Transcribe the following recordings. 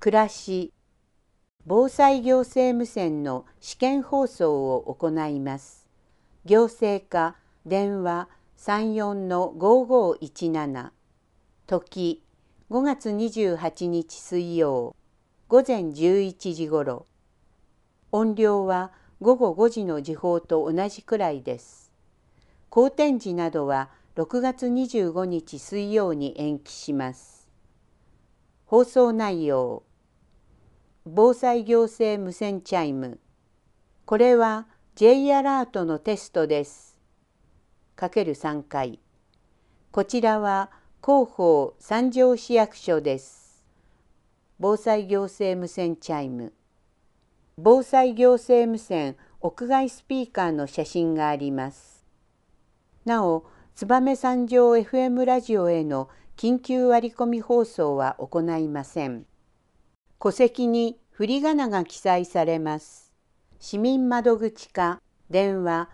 暮らし、防災行政無線の試験放送を行います。行政課電話34-5517、時5月28日水曜午前11時ごろ。音量は午後5時の時報と同じくらいです。好天時などは6月25日水曜に延期します。放送内容。防災行政無線チャイム。これは J アラートのテストです。×3回。こちらは広報三条市役所です。防災行政無線チャイム。防災行政無線屋外スピーカーの写真があります。なお、燕三条 FM ラジオへの緊急割り込み放送は行いません。戸籍に振り仮名が記載されます。市民窓口課電話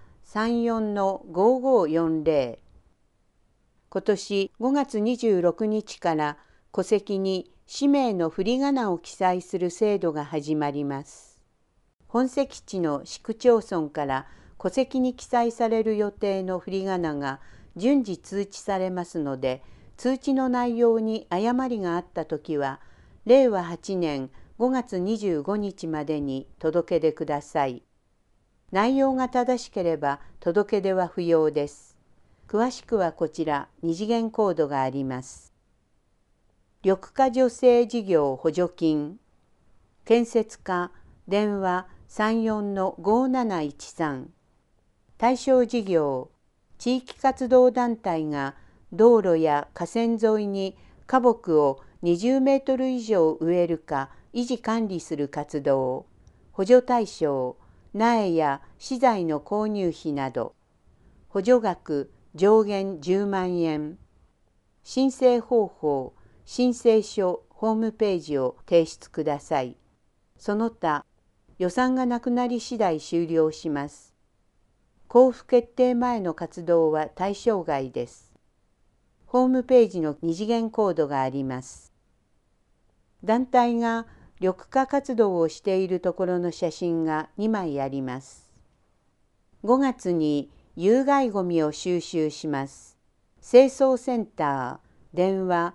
34-5540。今年5月26日から戸籍に氏名の振り仮名を記載する制度が始まります。本籍地の市区町村から戸籍に記載される予定の振り仮名が順次通知されますので、通知の内容に誤りがあったときは、令和8年5月25日までに届け出ください。内容が正しければ届け出は不要です。詳しくはこちら2次元コードがあります。緑化助成事業補助金。建設課電話34-5713。対象事業、地域活動団体が道路や河川沿いに花木を20メートル以上植えるか維持管理する活動。補助対象、苗や資材の購入費など。補助額上限10万円。申請方法、申請書ホームページを提出ください。その他、予算がなくなり次第終了します。交付決定前の活動は対象外です。ホームページの2次元コードがあります。団体が緑化活動をしているところの写真が2枚あります。5月に有害ごみを収集します。清掃センター、電話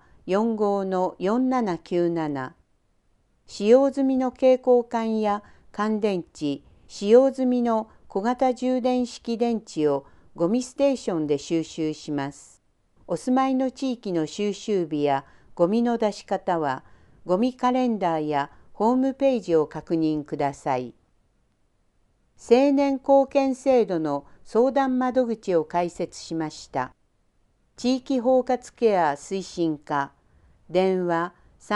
45-4797。使用済みの携行管や乾電池、使用済みの小型充電式電池をゴミステーションで収集します。お住まいの地域の収集日やゴミの出し方は、ゴミカレンダーやホームページを確認ください。青年貢献制度の相談窓口を開設しました。地域包括ケア推進課、電話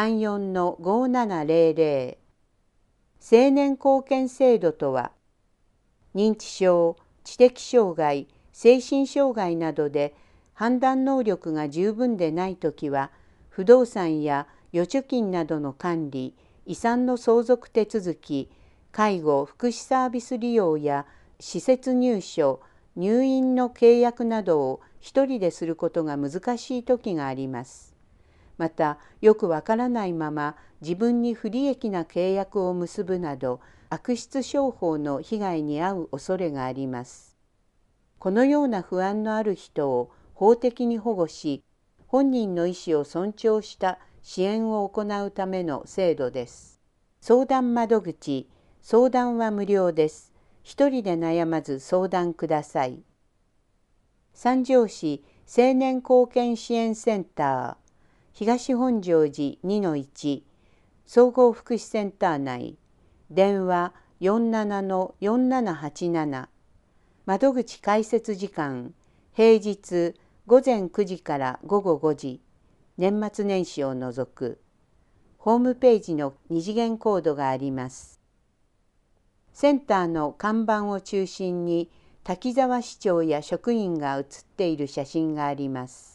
34-5700。青年貢献制度とは、認知症、知的障害、精神障害などで判断能力が十分でないときは、不動産や預貯金などの管理、遺産の相続手続き、介護・福祉サービス利用や施設入所、入院の契約などを一人ですることが難しいときがあります。また、よくわからないまま自分に不利益な契約を結ぶなど、悪質商法の被害に遭う恐れがあります。このような不安のある人を法的に保護し、本人の意思を尊重した支援を行うための制度です。相談窓口、相談は無料です。一人で悩まず相談ください。三条市青年貢献支援センター、東本庄寺 2-1、総合福祉センター内、電話47-4787。窓口開設時間、平日午前9時から午後5時、年末年始を除く。ホームページの2次元コードがあります。センターの看板を中心に滝沢市長や職員が写っている写真があります。